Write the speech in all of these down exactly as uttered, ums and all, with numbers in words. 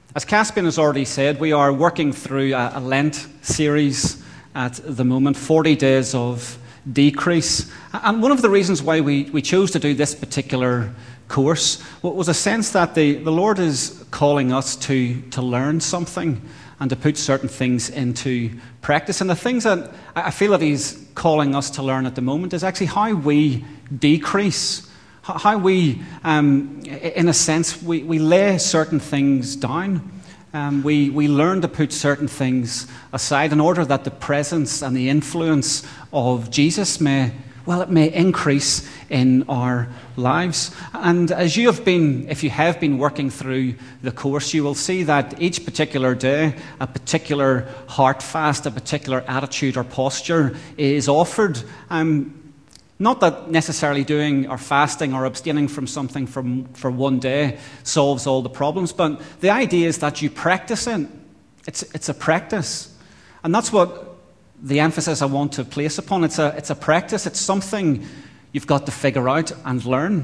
As Caspian has already said, we are working through a, a Lent series at the moment, forty days of decrease. And one of the reasons why we, we chose to do this particular course was a sense that the, the Lord is calling us to, to learn something and to put certain things into practice. And the things that I feel that He's calling us to learn at the moment is actually how we decrease. How we, um, in a sense, we, we lay certain things down. Um, we, we learn to put certain things aside in order that the presence and the influence of Jesus may, well, it may increase in our lives. And as you have been, if you have been working through the course, you will see that each particular day, a particular heart fast, a particular attitude or posture is offered. Um, Not that necessarily doing or fasting or abstaining from something from, for one day solves all the problems, but the idea is that you practice it. It's, it's a practice. And that's what the emphasis I want to place upon. It's a, it's a practice. It's something you've got to figure out and learn.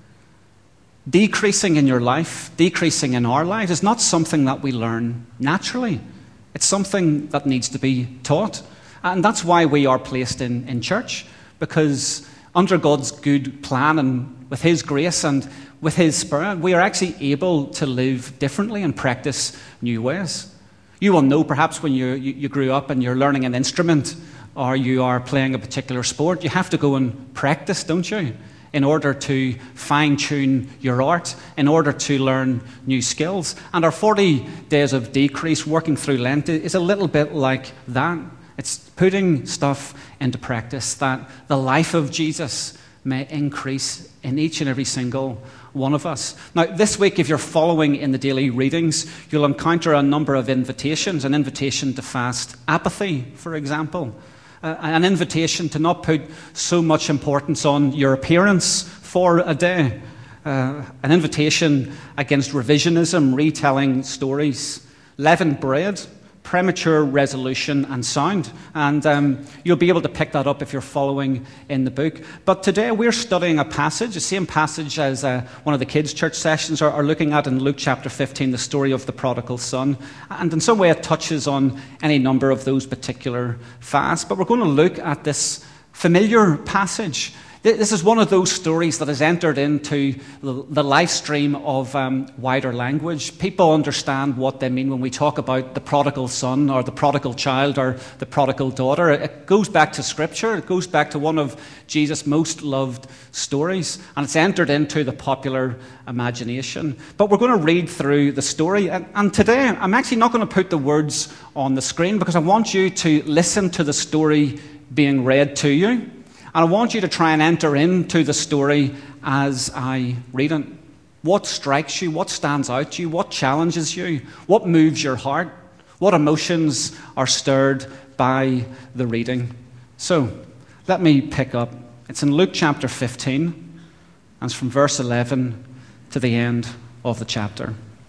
Decreasing in your life, decreasing in our lives, is not something that we learn naturally. It's something that needs to be taught. And that's why we are placed in, in church. Because under God's good plan and with His grace and with His Spirit, we are actually able to live differently and practice new ways. You will know perhaps when you, you, you grew up and you're learning an instrument or you are playing a particular sport, you have to go and practice, don't you, in order to fine-tune your art, in order to learn new skills. And our forty days of decrease working through Lent is a little bit like that. It's putting stuff into practice that the life of Jesus may increase in each and every single one of us. Now, this week, if you're following in the daily readings, you'll encounter a number of invitations. An invitation to fast apathy, for example. Uh, an invitation to not put so much importance on your appearance for a day. Uh, an invitation against revisionism, retelling stories. Leavened bread. Premature resolution and sound. And um, you'll be able to pick that up if you're following in the book. But today we're studying a passage, the same passage as uh, one of the kids' church sessions are, are looking at in Luke chapter fifteen, the story of the prodigal son. And in some way it touches on any number of those particular fasts. But we're going to look at this familiar passage. This is one of those stories that has entered into the live stream of um, wider language. People understand what they mean when we talk about the prodigal son or the prodigal child or the prodigal daughter. It goes back to Scripture. It goes back to one of Jesus' most loved stories, and it's entered into the popular imagination. But we're going to read through the story, and, and today I'm actually not going to put the words on the screen because I want you to listen to the story being read to you. And I want you to try and enter into the story as I read it. What strikes you? What stands out to you? What challenges you? What moves your heart? What emotions are stirred by the reading? So, let me pick up. It's in Luke chapter fifteen, and it's from verse eleven to the end of the chapter.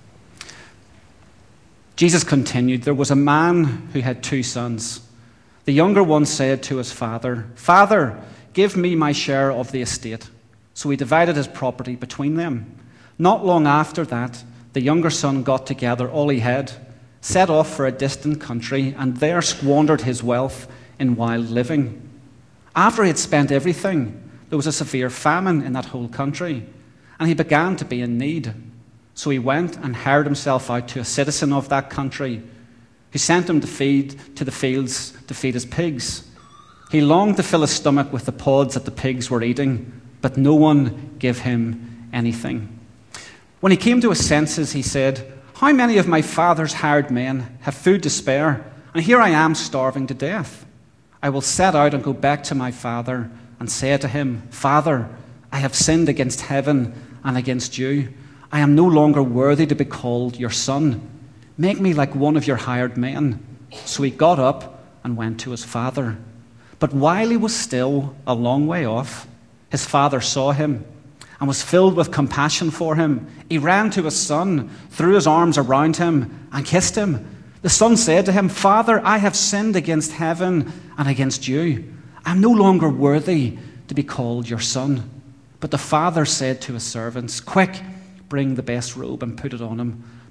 Jesus continued, "There was a man who had two sons. The younger one said to his father, 'Father, give me my share of the estate.' So he divided his property between them. Not long after that, the younger son got together all he had, set off for a distant country, and there squandered his wealth in wild living. After he had spent everything, there was a severe famine in that whole country, and he began to be in need. So he went and hired himself out to a citizen of that country, who sent him to feed to the fields to feed his pigs. He longed to fill his stomach with the pods that the pigs were eating, but no one gave him anything. When he came to his senses, he said, 'How many of my father's hired men have food to spare, and here I am starving to death? I will set out and go back to my father and say to him, Father, I have sinned against heaven and against you. I am no longer worthy to be called your son. Make me like one of your hired men.' So he got up and went to his father. But while he was still a long way off, his father saw him and was filled with compassion for him. He ran to his son, threw his arms around him, and kissed him. The son said to him, 'Father, I have sinned against heaven and against you. I am no longer worthy to be called your son.' But the father said to his servants, 'Quick, bring the best robe and put it on him.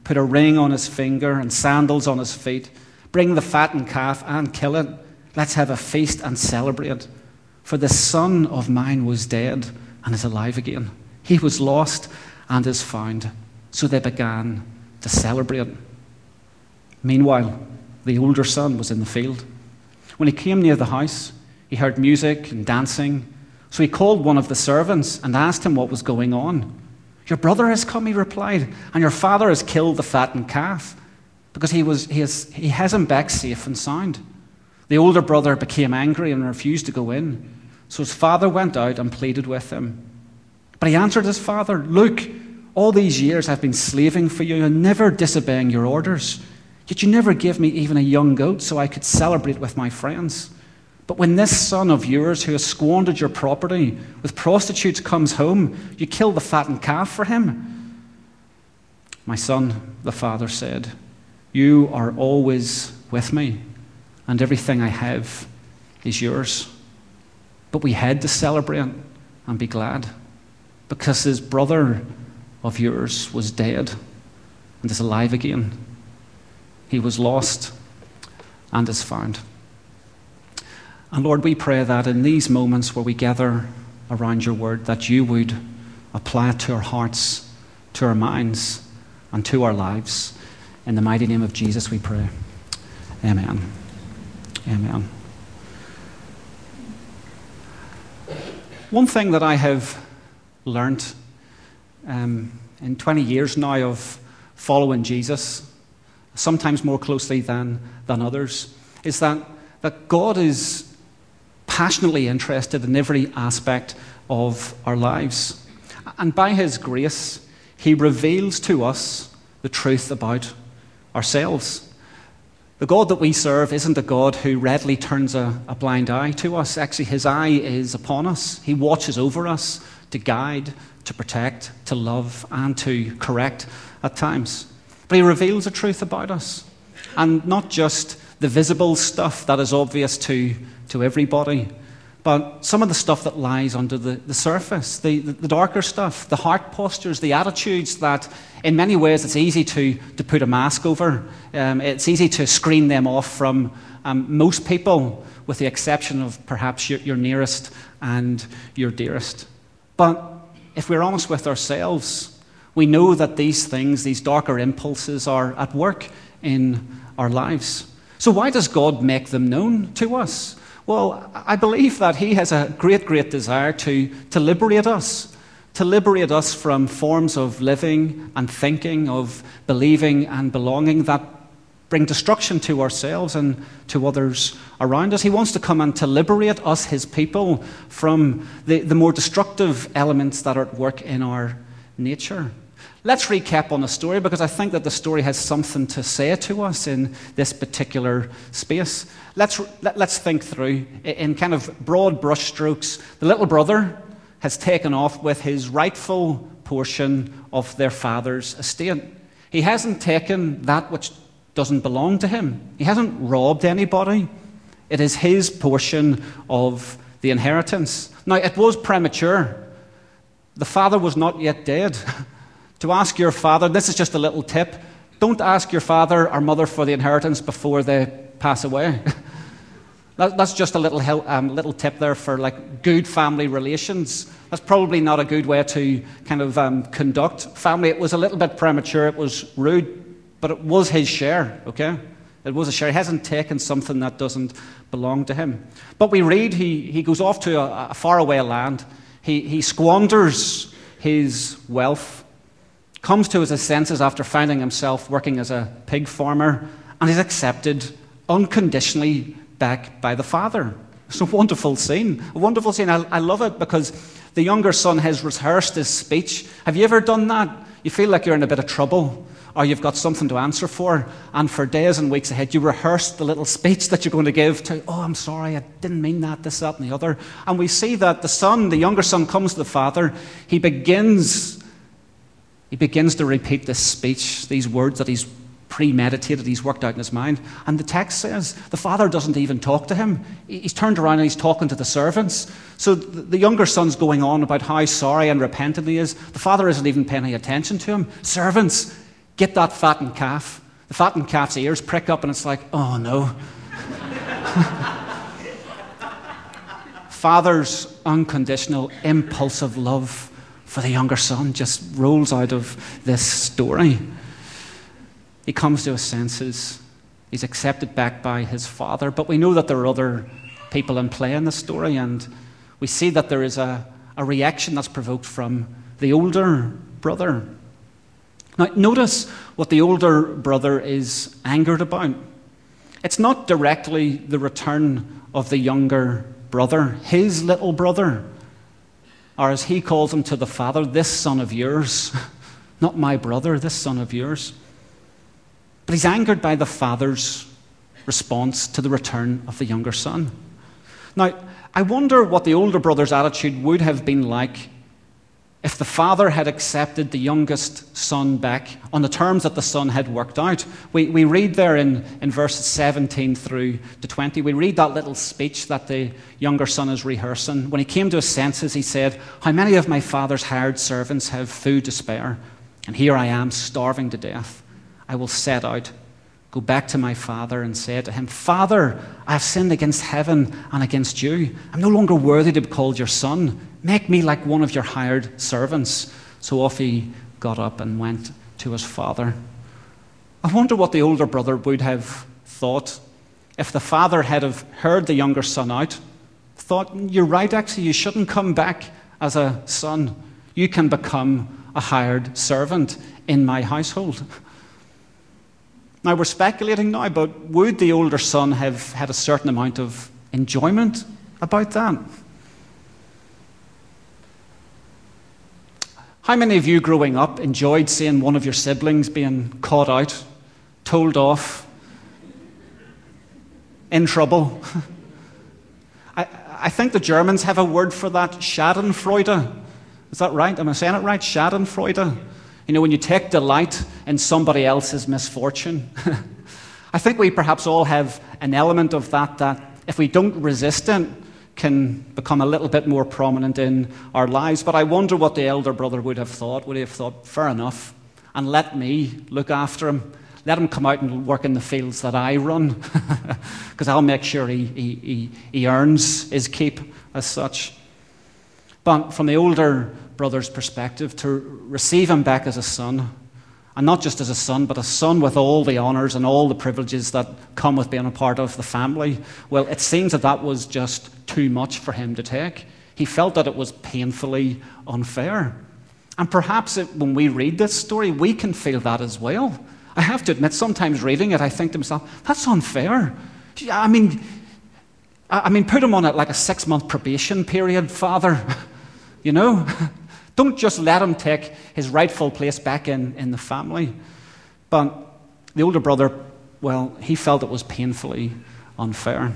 Put a ring on his finger and sandals on his feet. Bring the fattened calf and kill it. Let's have a feast and celebrate. For the son of mine was dead and is alive again. He was lost and is found." So they began to celebrate. Meanwhile, the older son was in the field. When he came near the house, he heard music and dancing. So he called one of the servants and asked him what was going on. "Your brother has come," he replied, "and your father has killed the fattened calf, because he, was, he, has, he has him back safe and sound." The older brother became angry and refused to go in. So his father went out and pleaded with him. But he answered his father, "Look, all these years I've been slaving for you and never disobeying your orders. Yet you never gave me even a young goat so I could celebrate with my friends. But when this son of yours who has squandered your property with prostitutes comes home, you kill the fattened calf for him." "My son," the father said, "you are always with me, and everything I have is yours. But we had to celebrate and be glad, because this brother of yours was dead and is alive again. He was lost and is found." And Lord, we pray that in these moments where we gather around your word, that you would apply it to our hearts, to our minds, and to our lives. In the mighty name of Jesus we pray. Amen. Amen. One thing that I have learned um, in twenty years now of following Jesus, sometimes more closely than, than others, is that, that God is passionately interested in every aspect of our lives. And by his grace, he reveals to us the truth about ourselves. The God that we serve isn't a God who readily turns a, a blind eye to us. Actually, his eye is upon us. He watches over us to guide, to protect, to love, and to correct at times. But he reveals the truth about us. And not just the visible stuff that is obvious to, to everybody, but some of the stuff that lies under the, the surface, the, the, the darker stuff, the heart postures, the attitudes that in many ways it's easy to, to put a mask over. Um, it's easy to screen them off from um, most people, with the exception of perhaps your, your nearest and your dearest. But if we're honest with ourselves, we know that these things, these darker impulses, are at work in our lives. So why does God make them known to us? Well, I believe that he has a great, great desire to, to liberate us, to liberate us from forms of living and thinking, of believing and belonging that bring destruction to ourselves and to others around us. He wants to come and to liberate us, his people, from the, the more destructive elements that are at work in our nature. Let's recap on the story, because I think that the story has something to say to us in this particular space. Let's, let, let's think through, in kind of broad brushstrokes. The little brother has taken off with his rightful portion of their father's estate. He hasn't taken that which doesn't belong to him. He hasn't robbed anybody. It is his portion of the inheritance. Now, it was premature. The father was not yet dead. To ask your father, this is just a little tip, don't ask your father or mother for the inheritance before they pass away. that, that's just a little um, little tip there for like good family relations. That's probably not a good way to kind of um, conduct family. It was a little bit premature, it was rude, but it was his share, okay? It was a share. He hasn't taken something that doesn't belong to him. But we read he, he goes off to a, a faraway land. He, he squanders his wealth, comes to his senses after finding himself working as a pig farmer, and is accepted unconditionally back by the father. It's a wonderful scene. A wonderful scene. I, I love it because the younger son has rehearsed his speech. Have you ever done that? You feel like you're in a bit of trouble, or you've got something to answer for, and for days and weeks ahead you rehearse the little speech that you're going to give to, oh, I'm sorry, I didn't mean that, this, that, and the other. And we see that the son, the younger son, comes to the father. He begins He begins to repeat this speech, these words that he's premeditated, he's worked out in his mind. And the text says the father doesn't even talk to him. He's turned around and he's talking to the servants. So the younger son's going on about how sorry and repentant he is. The father isn't even paying any attention to him. Servants, get that fattened calf. The fattened calf's ears prick up and it's like, oh no. Father's unconditional, impulsive love for the younger son just rolls out of this story. He comes to his senses. He's accepted back by his father. But we know that there are other people in play in the story, and we see that there is a, a reaction that's provoked from the older brother. Now, notice what the older brother is angered about. It's not directly the return of the younger brother, his little brother, or as he calls him to the father, this son of yours, not my brother, this son of yours. But he's angered by the father's response to the return of the younger son. Now, I wonder what the older brother's attitude would have been like if the father had accepted the youngest son back on the terms that the son had worked out. We, we read there in, in verses seventeen through to twenty, we read that little speech that the younger son is rehearsing. When he came to his senses, he said, "How many of my father's hired servants have food to spare? And here I am, starving to death. I will set out, go back to my father and say to him, 'Father, I have sinned against heaven and against you. I'm no longer worthy to be called your son. Make me like one of your hired servants.' So off he got up and went to his father." I wonder what the older brother would have thought if the father had have heard the younger son out. Thought, "You're right, actually, you shouldn't come back as a son. You can become a hired servant in my household." Now, we're speculating now, but would the older son have had a certain amount of enjoyment about that? How many of you growing up enjoyed seeing one of your siblings being caught out, told off, in trouble? I, I think the Germans have a word for that, Schadenfreude. Is that right? Am I saying it right? Schadenfreude? You know, when you take delight in somebody else's misfortune. I think we perhaps all have an element of that, that if we don't resist it, can become a little bit more prominent in our lives. But I wonder what the elder brother would have thought. Would he have thought, fair enough, and let me look after him. Let him come out and work in the fields that I run, because I'll make sure he, he, he, he earns his keep as such. But from the older brother's perspective, to receive him back as a son, and not just as a son, but a son with all the honours and all the privileges that come with being a part of the family, well, it seems that that was just too much for him to take. He felt that it was painfully unfair. And perhaps it, when we read this story, we can feel that as well. I have to admit, sometimes reading it, I think to myself, that's unfair. I mean, I mean, put him on a, like a six-month probation period, Father. You know? Don't just let him take his rightful place back in, in the family. But the older brother, well, he felt it was painfully unfair.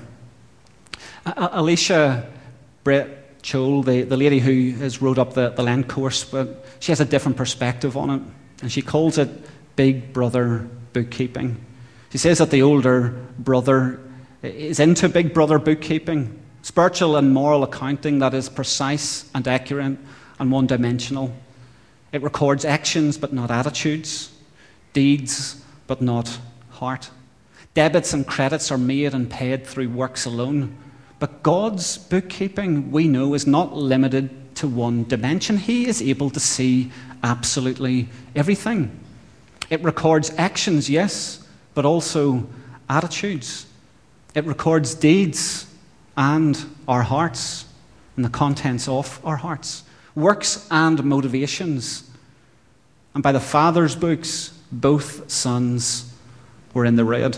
Uh, Alicia Brett Chole, the, the lady who has wrote up the, the Lent course, but she has a different perspective on it. And she calls it Big Brother bookkeeping. She says that the older brother is into Big Brother bookkeeping, spiritual and moral accounting that is precise and accurate and one-dimensional. It records actions but not attitudes, deeds but not heart. Debits and credits are made and paid through works alone. But God's bookkeeping, we know, is not limited to one dimension. He is able to see absolutely everything. It records actions, yes, but also attitudes. It records deeds and our hearts and the contents of our hearts. Works and motivations. And by the Father's books, both sons were in the red.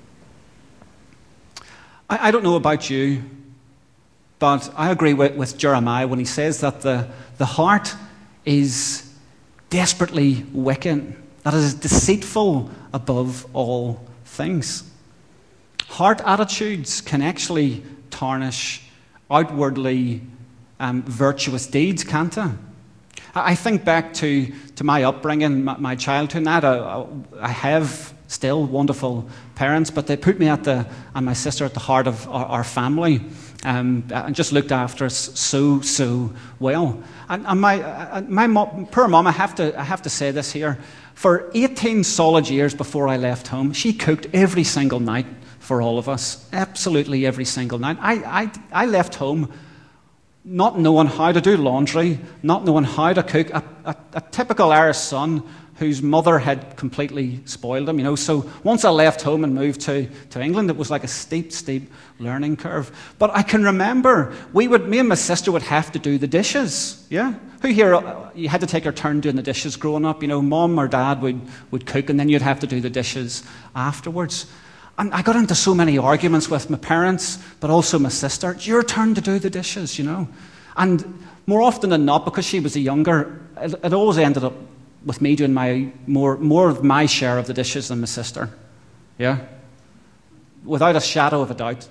I, I don't know about you, but I agree with, with Jeremiah when he says that the, the heart is desperately wicked, that it is deceitful above all things. Heart attitudes can actually tarnish outwardly um, virtuous deeds, can't they? I think back to, to my upbringing, my, my childhood. I, had a, I have still wonderful parents, but they put me at the, and my sister at the heart of our, our family. um, and just looked after us so, so well. And, and my, uh, my mom, poor mum, I have to, I have to say this here. For eighteen solid years before I left home, she cooked every single night for all of us. Absolutely every single night. I, I, I left home not knowing how to do laundry, not knowing how to cook. A, a, a typical Irish son whose mother had completely spoiled him, you know. So once I left home and moved to, to England, it was like a steep, steep learning curve. But I can remember, we would, me and my sister would have to do the dishes, yeah? Who here, uh, you had to take your turn doing the dishes growing up? You know, mum or dad would, would cook, and then you'd have to do the dishes afterwards. And I got into so many arguments with my parents, but also my sister. It's your turn to do the dishes, you know. And more often than not, because she was a younger, it, it always ended up with me doing my more more of my share of the dishes than my sister. Yeah? Without a shadow of a doubt.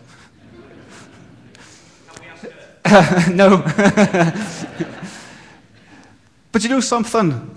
No. But you know something?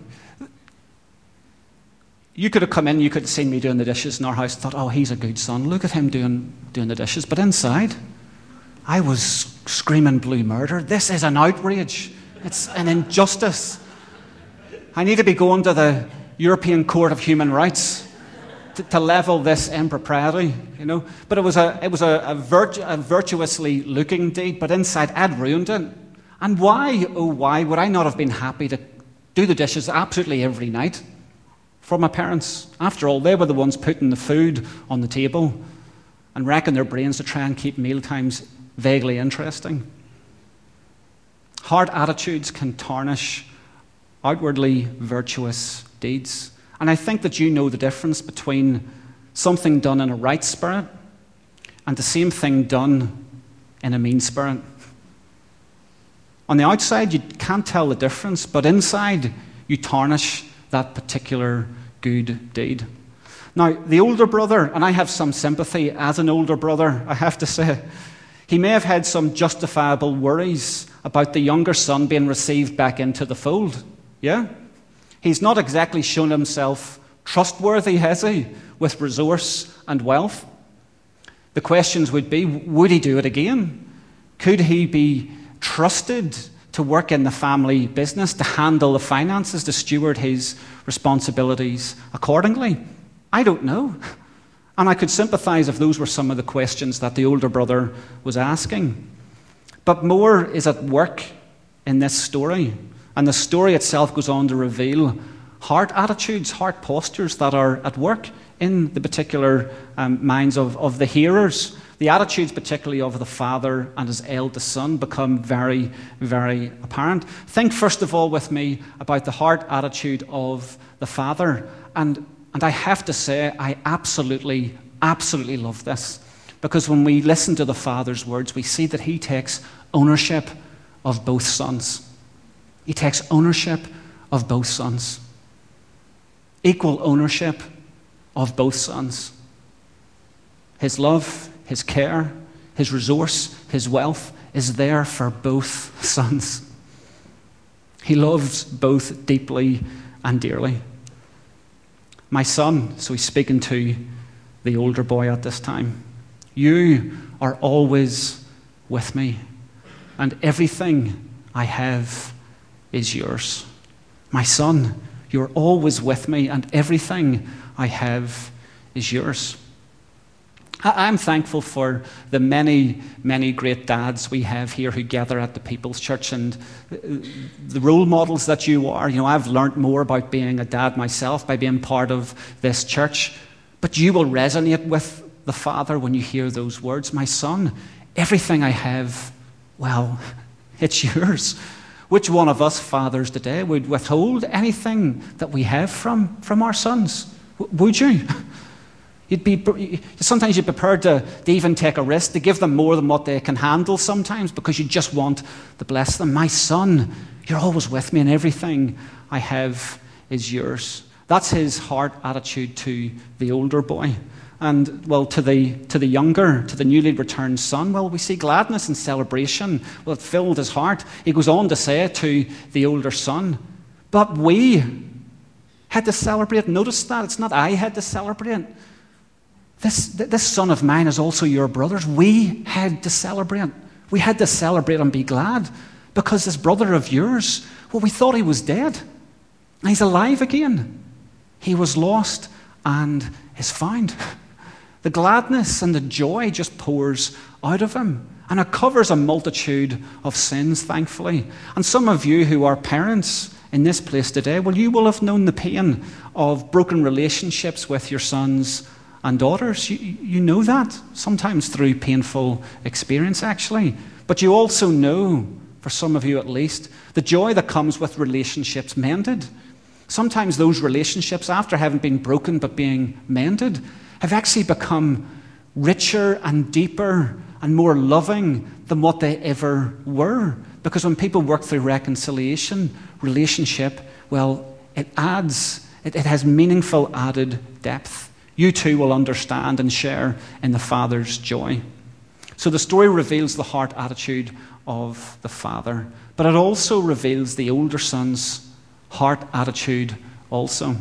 You could have come in, you could have seen me doing the dishes in our house and thought, oh, he's a good son. Look at him doing, doing the dishes. But inside, I was screaming blue murder. This is an outrage. It's an injustice. I need to be going to the European Court of Human Rights to, to level this impropriety, you know. But it was a it was a, a, virtu- a virtuously looking deed, but inside I'd ruined it. And why, oh why, would I not have been happy to do the dishes absolutely every night for my parents? After all, they were the ones putting the food on the table and racking their brains to try and keep meal times vaguely interesting. Hard attitudes can tarnish outwardly virtuous deeds. And I think that you know the difference between something done in a right spirit and the same thing done in a mean spirit. On the outside, you can't tell the difference, but inside, you tarnish that particular good deed. Now, the older brother, and I have some sympathy as an older brother, I have to say, he may have had some justifiable worries about the younger son being received back into the fold. Yeah? He's not exactly shown himself trustworthy, has he, with resource and wealth? The questions would be, would he do it again? Could he be trusted to work in the family business, to handle the finances, to steward his responsibilities accordingly? I don't know. And I could sympathize if those were some of the questions that the older brother was asking. But more is at work in this story. And the story itself goes on to reveal heart attitudes, heart postures that are at work in the particular um, minds of, of the hearers. The attitudes, particularly of the father and his eldest son, become very, very apparent. Think first of all with me about the heart attitude of the father. And, and I have to say, I absolutely, absolutely love this. Because when we listen to the father's words, we see that he takes ownership of both sons. He takes ownership of both sons. Equal ownership of both sons. His love, his care, his resource, his wealth is there for both sons. He loves both deeply and dearly. My son, so he's speaking to the older boy at this time, you are always with me, and everything I have is yours. My son, you're always with me, and everything I have is yours. I'm thankful for the many, many great dads we have here who gather at the People's Church, and the role models that you are. You know, I've learned more about being a dad myself by being part of this church, but you will resonate with the Father when you hear those words. My son, everything I have, well, it's yours. Which one of us fathers today would withhold anything that we have from, from our sons? W- would you? You'd be, sometimes you'd be prepared to, to even take a risk, to give them more than what they can handle sometimes, because you just want to bless them. My son, you're always with me, and everything I have is yours. That's his heart attitude to the older boy. And, well, to the to the younger, to the newly returned son, well, we see gladness and celebration. Well, it filled his heart. He goes on to say to the older son, but we had to celebrate. Notice that. It's not I had to celebrate. This, this son of mine is also your brothers. We had to celebrate. We had to celebrate and be glad because this brother of yours, well, we thought he was dead. And he's alive again. He was lost and is found. The gladness and the joy just pours out of him. And it covers a multitude of sins, thankfully. And some of you who are parents in this place today, well, you will have known the pain of broken relationships with your sons and daughters. You, you know that, sometimes through painful experience, actually. But you also know, for some of you at least, the joy that comes with relationships mended. Sometimes those relationships, after having been broken but being mended, have actually become richer and deeper and more loving than what they ever were. Because when people work through reconciliation, relationship, well, it adds, it, it has meaningful added depth. You too will understand and share in the Father's joy. So the story reveals the heart attitude of the Father, but it also reveals the older son's heart attitude also.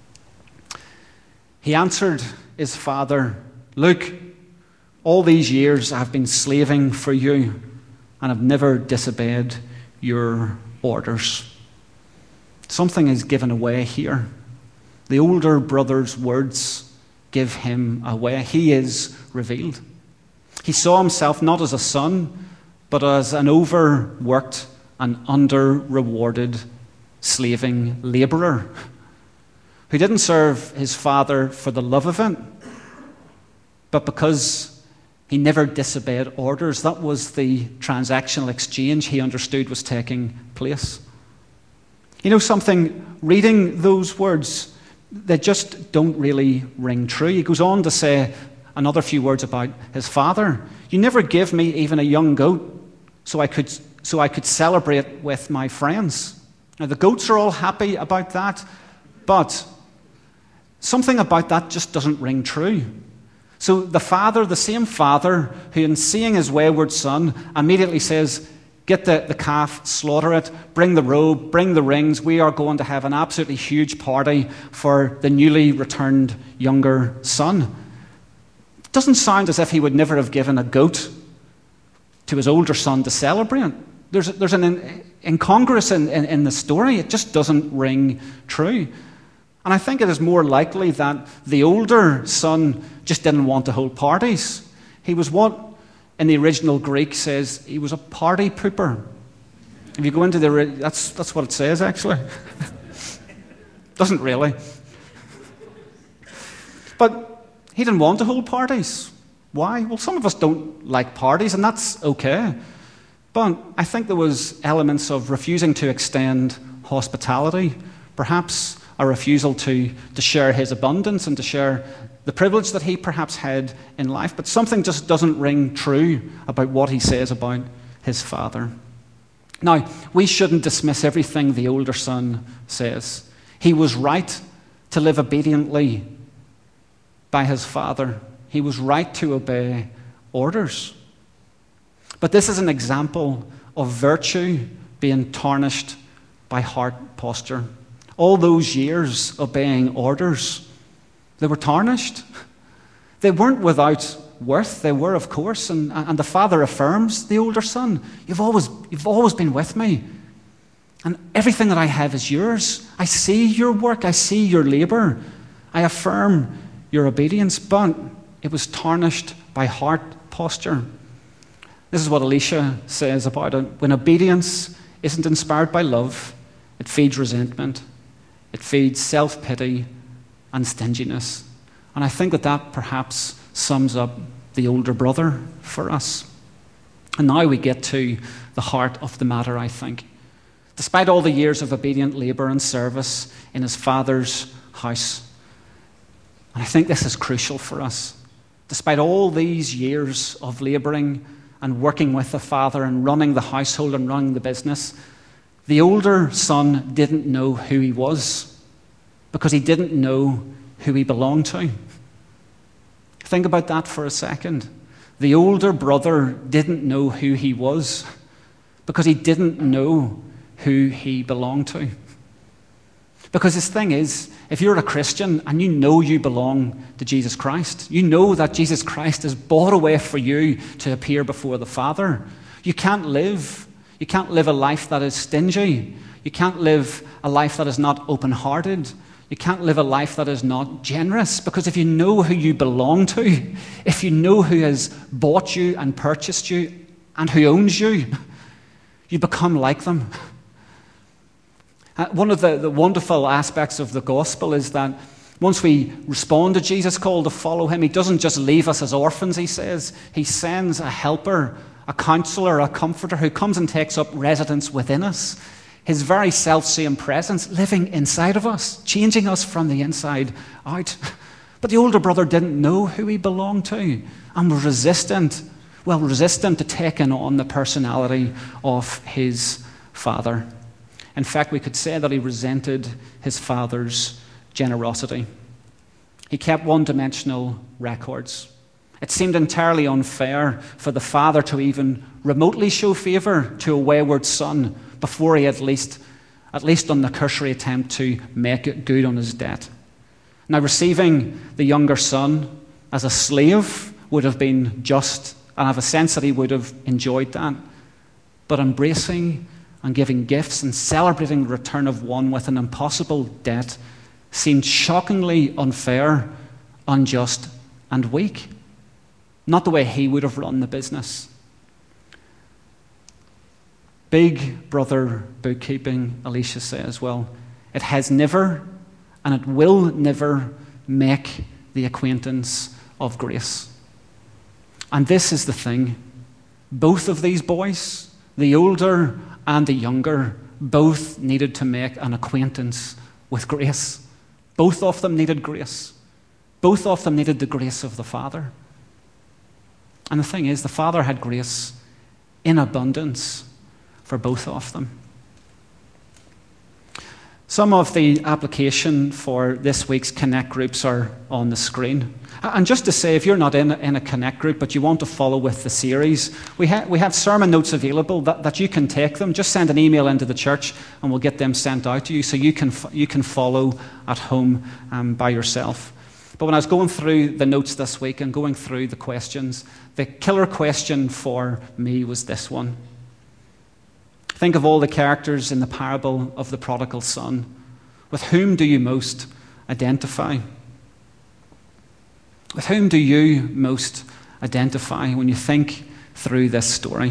He answered his father, "Look, all these years I've been slaving for you, and I've never disobeyed your orders." Something is given away here. The older brother's words give him away. He is revealed. He saw himself not as a son, but as an overworked and under-rewarded slaving labourer who didn't serve his father for the love of it, but because he never disobeyed orders. That was the transactional exchange he understood was taking place. You know something? Reading those words, they just don't really ring true. He goes on to say another few words about his father. "You never give me even a young goat so I could, so I could celebrate with my friends." Now, the goats are all happy about that, but something about that just doesn't ring true. So the father, the same father who in seeing his wayward son immediately says, "Get the, the calf, slaughter it, bring the robe, bring the rings. We are going to have an absolutely huge party for the newly returned younger son." It doesn't sound as if he would never have given a goat to his older son to celebrate. There's, there's an incongruous in, in, in the story. It just doesn't ring true. And I think it is more likely that the older son just didn't want to hold parties. He was what in the original Greek says he was a party pooper. If you go into the, that's, that's what it says actually. Doesn't really. But he didn't want to hold parties. Why? Well, some of us don't like parties, and that's okay. But I think there was elements of refusing to extend hospitality, perhaps a refusal to, to share his abundance and to share the privilege that he perhaps had in life. But something just doesn't ring true about what he says about his father. Now, we shouldn't dismiss everything the older son says. He was right to live obediently by his father. He was right to obey orders. But this is an example of virtue being tarnished by heart posture. All those years obeying orders, they were tarnished. They weren't without worth. They were, of course. And, and the father affirms the older son, you've always, you've always been with me. And everything that I have is yours. I see your work. I see your labor. I affirm your obedience. But it was tarnished by heart posture. This is what Elisha says about it. When obedience isn't inspired by love, it feeds resentment. It feeds self-pity and stinginess. And I think that that perhaps sums up the older brother for us. And now we get to the heart of the matter, I think. Despite all the years of obedient labor and service in his father's house, and I think this is crucial for us, despite all these years of laboring and working with the father and running the household and running the business, the older son didn't know who he was because he didn't know who he belonged to. Think about that for a second. The older brother didn't know who he was because he didn't know who he belonged to. Because this thing is, if you're a Christian and you know you belong to Jesus Christ, you know that Jesus Christ is bought away for you to appear before the Father, You can't live. You can't live a life that is stingy. You can't live a life that is not open-hearted. You can't live a life that is not generous, because if you know who you belong to, if you know who has bought you and purchased you and who owns you, you become like them. Uh, one of the, the wonderful aspects of the gospel is that once we respond to Jesus' call to follow him, he doesn't just leave us as orphans, he says. He sends a helper, a counselor, a comforter who comes and takes up residence within us. His very self-same presence living inside of us, changing us from the inside out. But the older brother didn't know who he belonged to and was resistant, well, resistant to taking on the personality of his father. In fact, we could say that he resented his father's generosity. He kept one-dimensional records. It seemed entirely unfair for the father to even remotely show favour to a wayward son before he had at least, at least done the cursory attempt to make it good on his debt. Now, receiving the younger son as a slave would have been just, and I have a sense that he would have enjoyed that. But embracing and giving gifts and celebrating the return of one with an impossible debt seemed shockingly unfair, unjust, and weak. Not the way he would have run the business. Big brother bookkeeping, Alicia says, well, it has never and it will never make the acquaintance of grace. And this is the thing. Both of these boys, the older and the younger, both needed to make an acquaintance with grace. Both of them needed grace. Both of them needed the grace of the Father. And the thing is, the Father had grace in abundance for both of them. Some of the application for this week's Connect groups are on the screen. And just to say, if you're not in a, in a Connect group, but you want to follow with the series, we, ha- we have sermon notes available that, that you can take them. Just send an email into the church and we'll get them sent out to you so you can, f- you can follow at home um, by yourself. But when I was going through the notes this week and going through the questions, the killer question for me was this one. Think of all the characters in the parable of the prodigal son. With whom do you most identify? With whom do you most identify when you think through this story?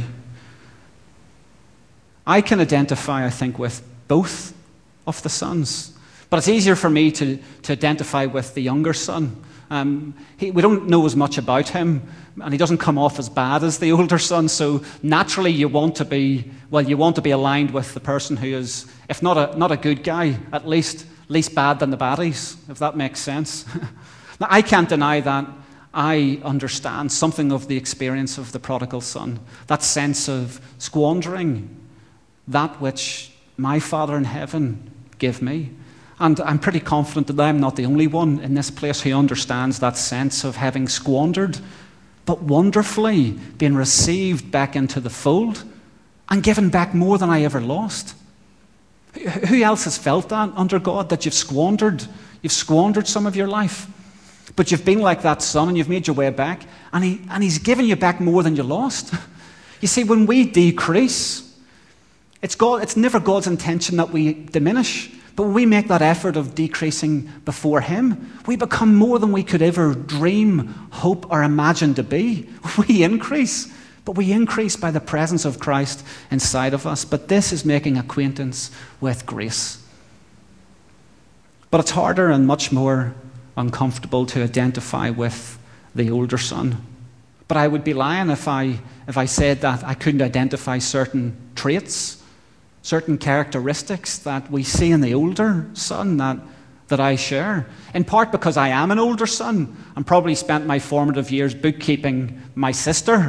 I can identify, I think, with both of the sons. But it's easier for me to, to identify with the younger son. Um, he, we don't know as much about him, and he doesn't come off as bad as the older son. So naturally, you want to be well. You want to be aligned with the person who is, if not a not a good guy, at least least bad than the baddies. If that makes sense. Now, I can't deny that I understand something of the experience of the prodigal son. That sense of squandering that which my Father in heaven gave me. And I'm pretty confident that I'm not the only one in this place who understands that sense of having squandered, but wonderfully being received back into the fold and given back more than I ever lost. Who else has felt that under God, that you've squandered? You've squandered some of your life, but you've been like that son and you've made your way back, and, he, and he's given you back more than you lost. You see, when we decrease, it's, God, it's never God's intention that we diminish. But when we make that effort of decreasing before him, we become more than we could ever dream, hope, or imagine to be. We increase, but we increase by the presence of Christ inside of us. But this is making acquaintance with grace. But it's harder and much more uncomfortable to identify with the older son. But I would be lying if I, if I said that I couldn't identify certain traits, certain characteristics that we see in the older son that, that I share. In part because I am an older son and probably spent my formative years bookkeeping my sister.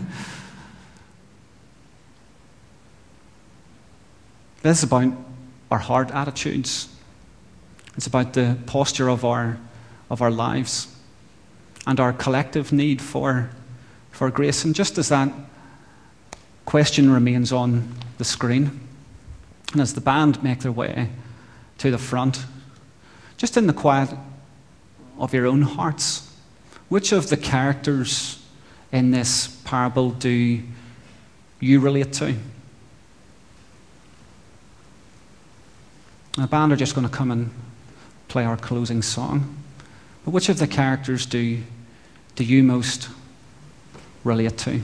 This is about our heart attitudes. It's about the posture of our, of our lives and our collective need for, for grace. And just as that question remains on the screen, and as the band make their way to the front, just in the quiet of your own hearts, which of the characters in this parable do you relate to? The band are just going to come and play our closing song. But which of the characters do, do you most relate to?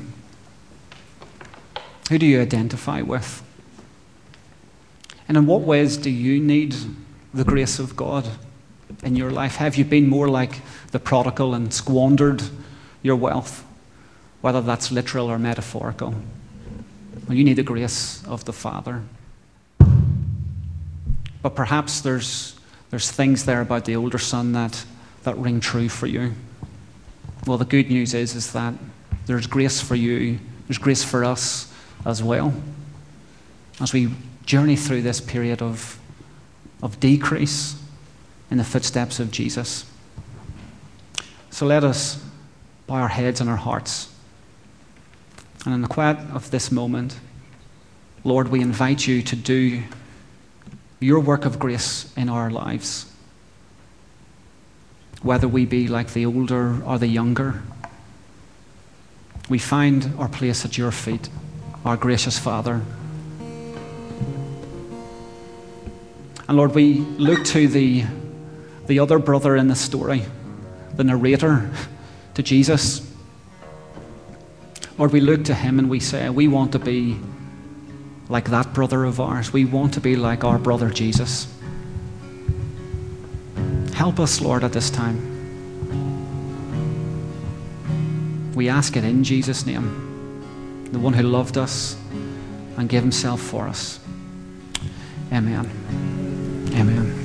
Who do you identify with? And in what ways do you need the grace of God in your life? Have you been more like the prodigal and squandered your wealth, whether that's literal or metaphorical? Well, you need the grace of the Father. But perhaps there's, there's things there about the older son that, that ring true for you. Well, the good news is, is that there's grace for you, there's grace for us as well, as we journey through this period of, of decrease in the footsteps of Jesus. So let us bow our heads and our hearts. And in the quiet of this moment, Lord, we invite you to do your work of grace in our lives. Whether we be like the older or the younger, we find our place at your feet, our gracious Father. And Lord, we look to the, the other brother in the story, the narrator, to Jesus. Lord, we look to him and we say, we want to be like that brother of ours. We want to be like our brother Jesus. Help us, Lord, at this time. We ask it in Jesus' name, the one who loved us and gave himself for us. Amen. Amen.